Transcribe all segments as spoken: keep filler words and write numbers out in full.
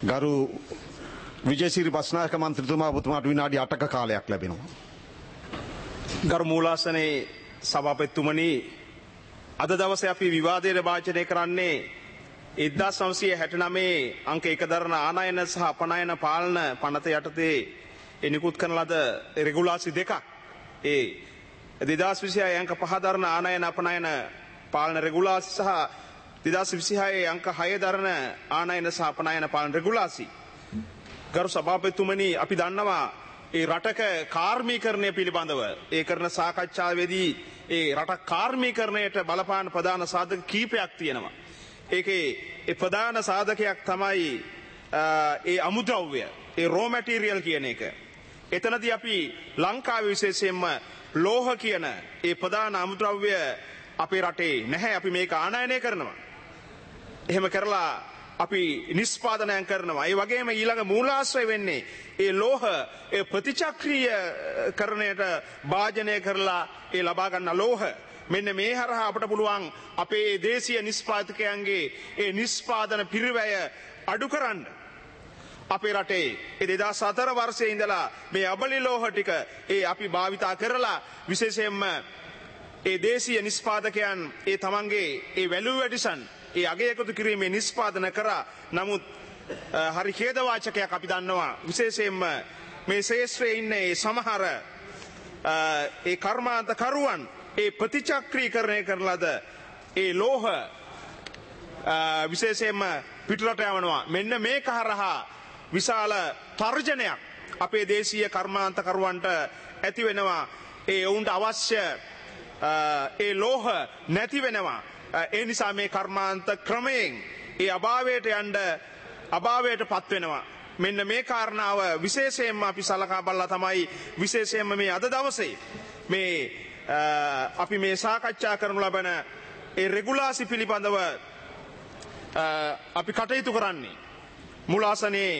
ගරු විජේසිරි බස්නායක මන්ත්‍රීතුමා ඔබතුමාට විනාඩි අටක කාලයක් ලැබෙනවා. ගරු මූලාසනයේ සභාපතිතුමනි, අද දවසේ අපි විවාදයට භාජනය කරන්නේ එක්දාස් නවසිය හැටනවය අංක එක දරන ආනයන සහ අපනයන පාලන පනත යටතේ එනිකුත් කරන ලද රෙගුලාසි දෙකක්. ඒ දෙදහස් විසිහය අංක පහ දරන ආනයන අපනයන පාලන රෙගුලාසි සහ දෙදහස් විසිහය අංක හය දරන ආනයන සහ අපනයන පාලන රෙගුලාසි. ගරු සභාපතිතුමනි, අපි දන්නවා ඒ රටක කාර්මීකරණය පිළිබඳව ඒ කරන සාකච්ඡාවේදී ඒ රටක් කාර්මීකරණයට බලපාන ප්‍රධාන සාධක කීපයක් තියෙනවා. ඒකේ ඒ ප්‍රධාන සාධකයක් තමයි ඒ අමුද්‍රව්‍ය, ඒ රෝ මැටීරියල් කියන එක. එතනදී අපි ලංකාවේ විශේෂයෙන්ම ලෝහ කියන ඒ ප්‍රධාන අමුද්‍රව්‍ය අපේ රටේ නැහැ. අපි මේක ආනයනය කරනවා. එහෙම කරලා අපි නිෂ්පාදනය කරනවා. ඒ වගේම ඊළඟ මූලාශ්‍රය වෙන්නේ ඒ ලෝහ ඒ ප්‍රතිචක්‍රීය කරණයට භාජනය කරලා ඒ ලබා ගන්න ලෝහ. මෙන්න මේ හරහා අපට පුළුවන් අපේ දේශීය නිෂ්පාදකයන්ගේ ඒ නිෂ්පාදන පිරිවැය අඩු කරන්න. අපේ රටේ ඒ දෙදහස් හතර වර්ෂයේ ඉඳලා මේ අබලි ලෝහ ටික ඒ අපි භාවිතා කරලා විශේෂයෙන්ම ඒ දේශීය නිෂ්පාදකයන් ඒ තමන්ගේ ඒ වැලියු ඇඩිෂන් ඒ අගය එකතු කිරීමේ නිෂ්පාදන කරා. නමුත් හරි ඛේදවාචකයක් අපි දන්නවා. විශේෂයෙන්ම මේ ශේෂ්ත්‍රයේ ඉන්න ඒ සමහර ඒ කර්මාන්තකරුවන් ඒ ප්‍රතිචක්‍රීකරණය කරලද ඒ ලෝහ විශේෂයෙන්ම පිටරට යවනවා. මෙන්න මේක හරහා විශාල තර්ජනයක් අපේ දේශීය කර්මාන්තකරුවන්ට ඇති වෙනවා. ඒ ඔවුන්ට අවශ්‍ය ඒ ලෝහ නැති වෙනවා. ඒ නිසා මේ කර්මාන්ත ක්‍රමයෙන් ඒ අභාවයට යන්න අභාවයට පත් වෙනවා. මෙන්න මේ කාරණාව විශේෂයෙන්ම අපි සලකා බලලා තමයි විශේෂයෙන්ම මේ අද දවසේ මේ අපි මේ සාකච්ඡා කරනු ලබන ඒ රෙගුලාසි පිළිබඳව අපි කටයුතු කරන්නේ. මුලාසනේ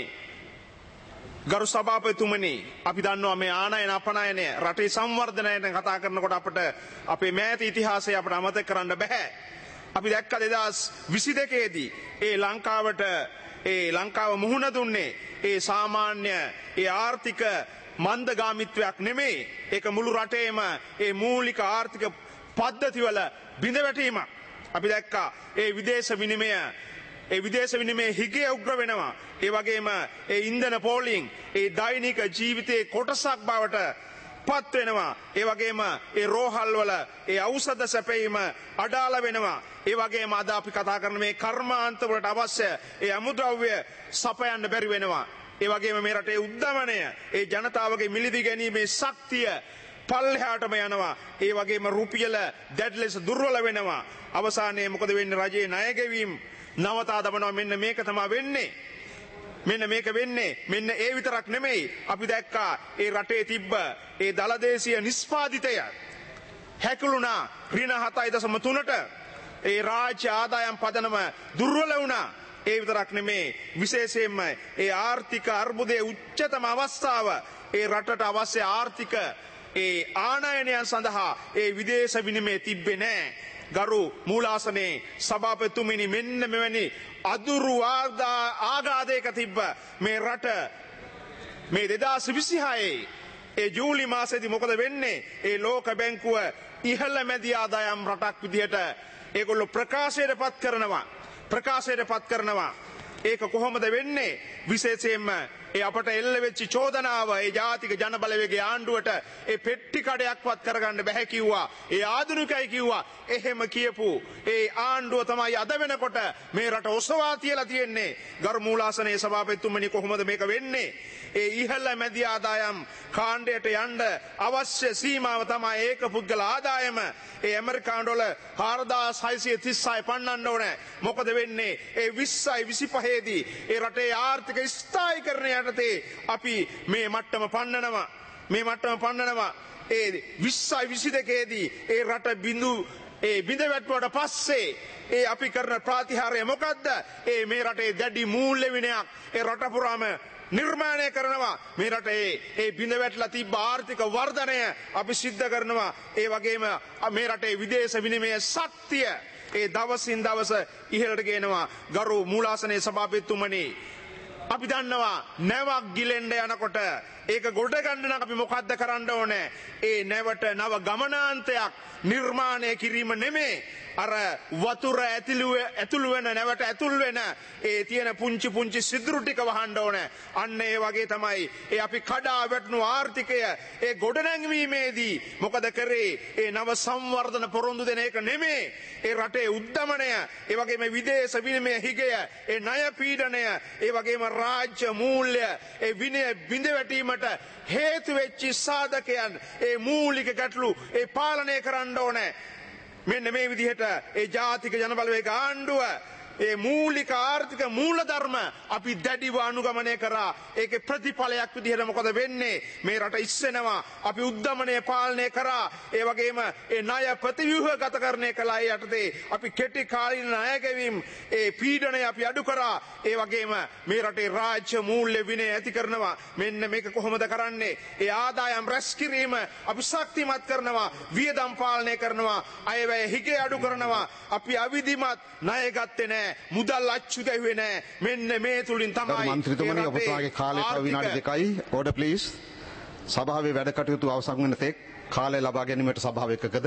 ගරු සභාපතිතුමනි, අපි දන්නවා මේ ආනයන අපනයනය රටේ සංවර්ධනයට කතා කරනකොට අපට අපේ මෑත ඉතිහාසය අපට අමතක කරන්න බෑ. අපි දැක්ක දෙදහස් විසි දෙකේදී ඒ ලංකාවට ඒ ලංකාව මුහුණ දුන්නේ ඒ සාමාන්‍ය ඒ ආර්ථික මන්දගාමිත්වයක් නෙමේ. ඒක මුළු රටේම ඒ මූලික ආර්ථික පද්ධතිවල බිඳවැටීමක්. අපි දැක්කා ඒ විදේශ විනිමය ඒ විදේශ විනිමය හිගේ උග්‍ර වෙනවා. ඒ වගේම ඒ ඉන්ධන පෝලිං ඒ දෛනික ජීවිතයේ කොටසක් බවට පත් වෙනවා. ඒ වගේම ඒ රෝහල් වල ඒ ඖෂධ සැපයීම අඩාල වෙනවා. ඒ වගේම අද අපි කතා කරන මේ කර්මාන්ත වලට අවශ්‍ය ඒ අමුද්‍රව්‍ය සපයන්න බැරි වෙනවා. ඒ වගේම මේ රටේ උද්දමනය ඒ ජනතාවගේ මිලදී ගැනීමේ ශක්තිය පල්ලෙහාටම යනවා. ඒ වගේම රුපියල දැඩි ලෙස දුර්වල වෙනවා. අවසානයේ මොකද වෙන්නේ? රජයේ ණය ගෙවීම නවතා දමනවා. මෙන්න මේක තමයි වෙන්නේ. මෙන්න මේක වෙන්නේ. මෙන්න ඒ විතරක් නෙමෙයි. අපි දැක්කා ඒ රටේ තිබ්බ ඒ දලදේශීය නිෂ්පාදිතය හැකිලුණා ඍණ හතයි දශම තුනට. ඒ රාජ්‍ය ආදායම් පදනම දුර්වල වුණා. ඒ විතරක් නෙමේ විශේෂයෙන්ම ඒ ආර්ථික අර්බුදයේ උච්චතම අවස්ථාව ඒ රටට අවශ්‍ය ආර්ථික ඒ ආනයනයන් සඳහා ඒ විදේශ විනිමය තිබ්බේ නැහැ. ගරු මූලාසනේ සභාපතිතුමනි, මෙන්න මෙවැනි අදුරු ආඝාතයක තිබ්බ මේ රට මේ දෙදහස් විසිහය ඒ ජූලි මාසෙදී මොකද වෙන්නේ? ඒ ලෝක බැංකුව ඉහළ මැදි ආදායම් රටක් විදිහට ඒගොල්ලෝ ප්‍රකාශයට පත් කරනවා. ප්‍රකාශයට පත් කරනවා. ඒක කොහොමද වෙන්නේ? විශේෂයෙන්ම ඒ අපට එල්ල වෙච්ච චෝදනාව ඒ ජාතික ජනබලවේගයේ ආණ්ඩුවට ඒ පෙට්ටි කඩයක්වත් කරගන්න බැහැ කිව්වා. ඒ ආධුනිකයි කිව්වා. එහෙම කියපු ඒ ආණ්ඩුව තමයි අද වෙනකොට මේ රට ඔසවා තියලා තියෙන්නේ. ගරු මූලාසනයේ සභාපතිතුමනි, කොහොමද මේක වෙන්නේ? ඒ ඉහළ මැදි ආදායම් කාණ්ඩයට යන්න අවශ්‍ය සීමාව තමයි ඒක පුද්ගල ආදායම. ඒ ඇමරිකානු ඩොලර් හාරදාස් හයසිය තිස්සයි පන්නන්න ඕනේ. මොකද වෙන්නේ? ඒ විස්සයි විසිපහේ දී ඒ රටේ ආර්ථික ස්ථායීකරණය යටතේ අපි මේ මට්ටම පන්නනවා. මේ මට්ටම පන්නනවා. ඒ විස්සයි විසි දෙකේ දී ඒ රට බිඳු ඒ බිඳ වැටුවට පස්සේ ඒ අපි කරන ප්‍රතිහාරය මොකද්ද? ඒ මේ රටේ දැඩි මූල්‍ය විනයක් ඒ රට පුරාම නිර්මාණය කරනවා. මේ රටේ ඒ බිඳ වැටලා තිබ්බ ආර්ථික වර්ධනය අපි සිද්ධ කරනවා. ඒ වගේම මේ රටේ විදේශ විනිමය ශක්තිය ඒ දවසින් දවස ඉහළට ගේනවා. ගරු මූලාසනයේ සභාපතිතුමනි, අපි දන්නවා නැවක් ගිලෙන්ඩ යනකොට ඒක ගොඩ ගන්න නම් අපි මොකද්ද කරන්න ඕනේ? ඒ නැවට නව ගමනාන්තයක් නිර්මාණය කිරීම නෙමේ. අර වතුර ඇතුළු ඇතුළු වෙන නැවට ඇතුල් වෙන ඒ තියෙන පුංචි පුංචි සිදුරු ටික වහන්න ඕනේ. අන්න ඒ වගේ තමයි ඒ අපි කඩා වැටුණු ආර්ථිකය ඒ ගොඩනැංවීමේදී මොකද කරේ? ඒ නව සංවර්ධන පොරොන්දු දෙන එක නෙමේ. ඒ රටේ උද්දමනය, ඒ වගේම විදේශ විනිමය හිගය, ඒ ණය පීඩනය, ඒ වගේම රාජ්‍ය මූල්‍ය, ඒ විනය බිඳ වැටීමට හේතු වෙච්ච සාධකයන්, ඒ මූලික ගැටලු ඒ පාලනය කරන්න ඕනේ. මෙන්න මේ විදිහට ඒ ජාතික ජනබලවේග ආණ්ඩුව ඒ මූලික ආර්ථික මූලධර්ම අපි දැඩිව අනුගමනය කරා. ඒකේ ප්‍රතිඵලයක් විදිහට මොකද වෙන්නේ? මේ රට ඉස්සෙනවා. අපි උද්දමනය පාලනය කරා. ඒ වගේම ඒ ණය ප්‍රතිව්‍යුහගතකරණය කළා. ඒ යටතේ අපි කෙටි කාලීන ණය ගෙවීම් ඒ පීඩනය අපි අඩු කරා. ඒ වගේම මේ රටේ රාජ්‍ය මූල්‍ය විනය ඇති කරනවා. මෙන්න මේක කොහොමද කරන්නේ? ඒ ආදායම් රැස් කිරීම අපි ශක්තිමත් කරනවා. වියදම් පාලනය කරනවා. අයවැය හිගේ අඩු කරනවා. අපි අවිධිමත් ණය ගත්තේ නැහැ. මුදල් අච්චු ගැහුවේ නැහැ. මෙන්න මේ තුලින් තමයි මන්ත්‍රීතුමනි ඔබතුමාගේ කාලය තව විනාඩි දෙකයි. Order please. සභාවේ වැඩ කටයුතු අවසන් වෙන තෙක් කාලය ලබා ගැනීමට සභාව එකකද?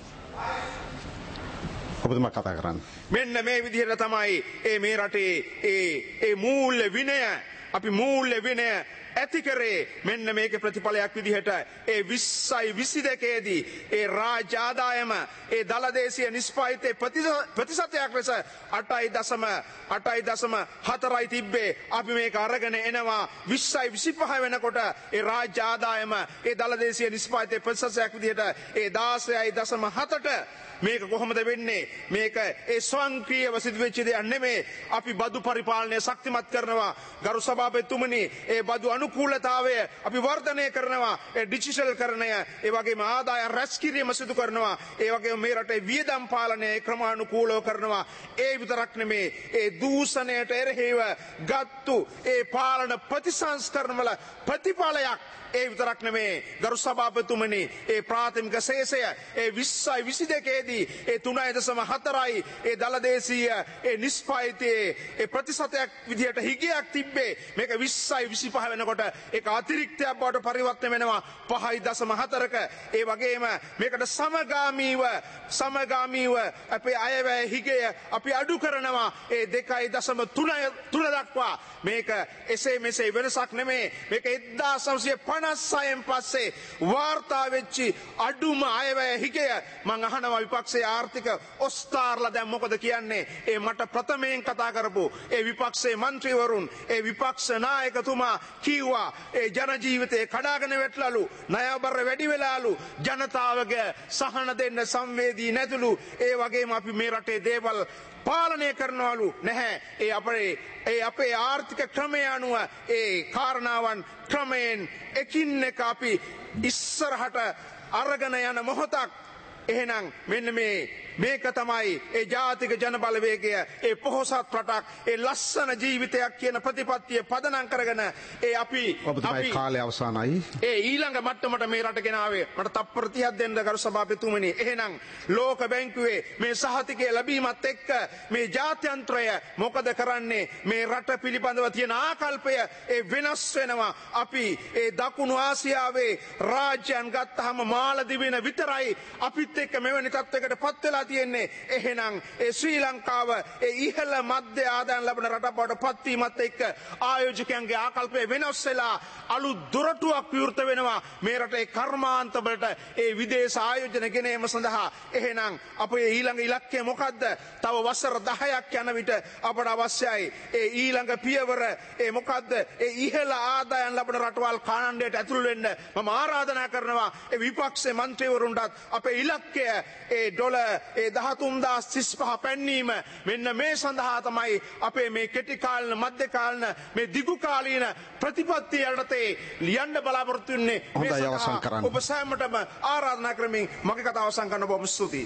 ඔබතුමා කතා කරන්න. මෙන්න මේ විදිහට තමයි ඒ මේ රටේ ඒ ඒ මූල්‍ය විනය අපි මූල්‍ය විනය ඇති කරේ. මෙන්න මේක ප්‍රතිඵලයක් විදිහට ඒ විස්සයි විසි දෙකේදී ඒ රාජ්‍ය ආදායම ඒ දළදේශීය නිෂ්පාදිතයේ ප්‍රතිශතයක් ලෙස අටයි දශම අටයි දශම හතරයි තිබ්බේ. අපි මේක අරගෙන එනවා විස්සයි විසිපහ වෙනකොට ඒ රාජ්‍ය ආදායම ඒ දළදේශීය නිෂ්පාදිතයේ ප්‍රතිශතයක් විදිහට ඒ දාසයයි දශම හතට මේක කොහොමද වෙන්නේ? මේක ඒ ස්වයංක්‍රීයව සිදුවෙච්ච දෙයක් නෙමේ. අපි බදු පරිපාලනය ශක්තිමත් කරනවා. ගරු සභාපතිතුමනි, ඒ බදු අනුකූලතාවය අපි වර්ධනය කරනවා. ඒ ඩිජිටල් කරණය, ඒ වගේම ආදාය රැස් කිරීම සිදු කරනවා. ඒ වගේම මේ රටේ වියදම් පාලනය ක්‍රමානුකූලව කරනවා. ඒ විතරක් නෙමේ, ඒ දූෂණයට එරෙහිව ගත්තු ඒ පාලන ප්‍රතිසංස්කරණ වල ප්‍රතිඵලයක් ඒ විතරක් නෙමේ. ගරු සභාපතිතුමනි, ඒ ප්‍රාථමික ශේෂය ඒ විස්සයි විසි දෙකේදී ඒ තුනයි දශම හතරයි ඒ දළදේශීය ඒ නිෂ්පාදිතයේ ඒ ප්‍රතිශතයක් විදිහට හිගයක් තිබ්බේ. මේක විස්සයි විසිපහ වෙනකොට ඒක අතිරික්තයක් බවට පරිවර්තන වෙනවා පහයි දශම හතරක. ඒ වගේම මේකට සමගාමීව සමගාමීව අපේ අයවැය හිගය අපි අඩු කරනවා ඒ දෙකයි දශම තුන දක්වා. මේක එසේ මෙසේ වෙනසක් නෙමේ. මේක එක්දාස් නවසිය පනස් හයෙන් පස්සේ වාර්තා වෙච්චි අඩුම අයවැය හිගය. මං අහනවා විපක්ෂයේ ආර්ථික ඔස්තාර්ලා දැන් මොකද කියන්නේ? ඒ මට ප්‍රථමයෙන් කතා කරපු ඒ විපක්ෂයේ മന്ത്രിවරුන්, ඒ විපක්ෂ නායකතුමා කිව්වා ඒ ජන ජීවිතේ කඩාගෙන වැටලලු, ණයබර වැඩි වෙලාලු, ජනතාවගේ සහන දෙන්න සංවේදී නැතුළු. ඒ වගේම අපි මේ රටේ දේවල් පාලනය කරනවලු නැහැ. ඒ අපේ ඒ අපේ ආර්ථික ක්‍රමය අනුව ඒ කාරණාවන් ක්‍රමයෙන් එකින් එක අපි ඉස්සරහට අරගෙන යන මොහොතක්. එහෙනම් මෙන්න මේ මේක තමයි ඒ ජාතික ජන බලවේගය, ඒ පොහොසත් රටක්, ඒ ලස්සන ජීවිතයක් කියන ප්‍රතිපත්තිය පදනම් කරගෙන ඒ අපි ඔබතුමාගේ කාලය අවසానයි. ඒ ඊළඟ මට්ටමට මේ රට ගෙනාවේ. මට තප්පර තිහක් දෙන්න ගරු සභාපතිතුමනි. එහෙනම් ලෝක බැංකුවේ මේ සහතිකය ලැබීමත් එක්ක මේ ජාත්‍යන්තරය මොකද කරන්නේ? මේ රට පිළිබඳව තියෙන ආකල්පය ඒ වෙනස් වෙනවා. අපි ඒ දකුණු ආසියාවේ රාජ්‍යයන් ගත්තාම මාලදිවයින විතරයි අපිත් එක්ක මෙවැනි තත්වයකට පත් වෙලා තියෙන්නේ. එහෙනම් ඒ ශ්‍රී ලංකාව ඒ ඉහළ මධ්‍ය ආදායම් ලබන රට බවට පත් වීමත් එක්ක ආයෝජකයන්ගේ ආකල්පය වෙනස් වෙලා අලුත් දොරටුවක් විවෘත වෙනවා මේ රටේ කර්මාන්ත වලට ඒ විදේශ ආයෝජන ගෙනීම සඳහා. එහෙනම් අපේ ඊළඟ ඉලක්කය මොකද්ද? තව වසර දහයක් යන විට අපට අවශ්‍යයි ඒ ඊළඟ පියවර. ඒ මොකද්ද? ඒ ඉහළ ආදායම් ලබන රටවල් කාණ්ඩයට ඇතුළු වෙන්න මම ආරාධනා කරනවා ඒ විපක්ෂයේ മന്ത്രിවරුන්ටත් අපේ ඉලක්කය ඒ ඩොලර් ඒ දහතුන්දාස් තිස්පහ පැන්නීම. මෙන්න මේ සඳහා තමයි අපේ මේ කෙටි කාලීන මධ්‍ය කාලීන මේ දිගු කාලීන ප්‍රතිපත්තිය යටතේ ලියන්න බලාපොරොත්තු වෙන්නේ. හොඳයි අවසන් කරන්න. ඔබ සෑමටම ආරාධනා කරමින් මගේ කතාව අවසන් කරන්න බොහොම ස්තුතියි.